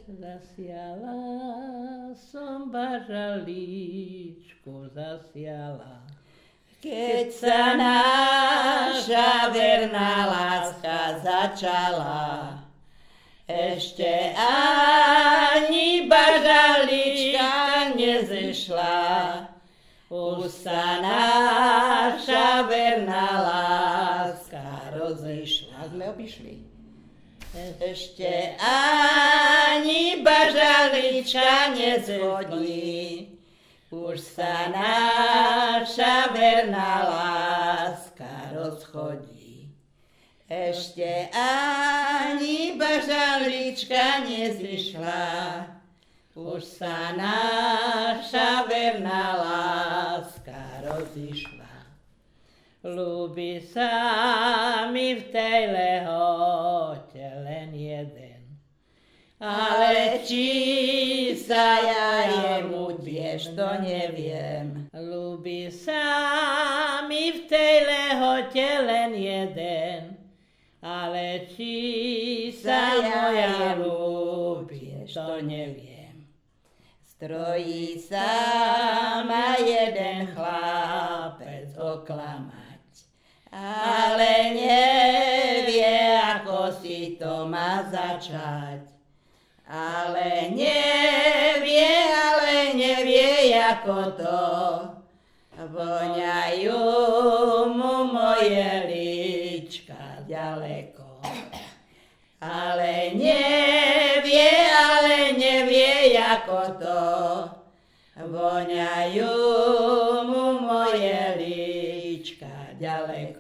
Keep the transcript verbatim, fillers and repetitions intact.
Zasiala som bažalíčku, zasiala. Keď sa naša verná láska začala, ešte ani bažalička nezešla. Už sa naša verná láska rozišla. Sme obišli. Ešte ani bažalička nezhodí. Už sa naša verná láska rozchodí. Ešte ani bažalička nezišla. Už sa naša verná láska rozišla. Ľúbi sa mi v tej lehote len jeden. Ale či sa ja jemu tiež to neviem. Ľúbi sa mi v tej lehote len jeden. Ale či sa moja ľúbi, to neviem. Strojí sa ma jeden chlapec oklamať, ale nevie, ako si to má začať. Ale nevie, ale nevie, ako to. Voňajú mu moje líčka ďaleko. Ale nevie, ale nevie, ako to. Voňajú mu moje líčka ďaleko.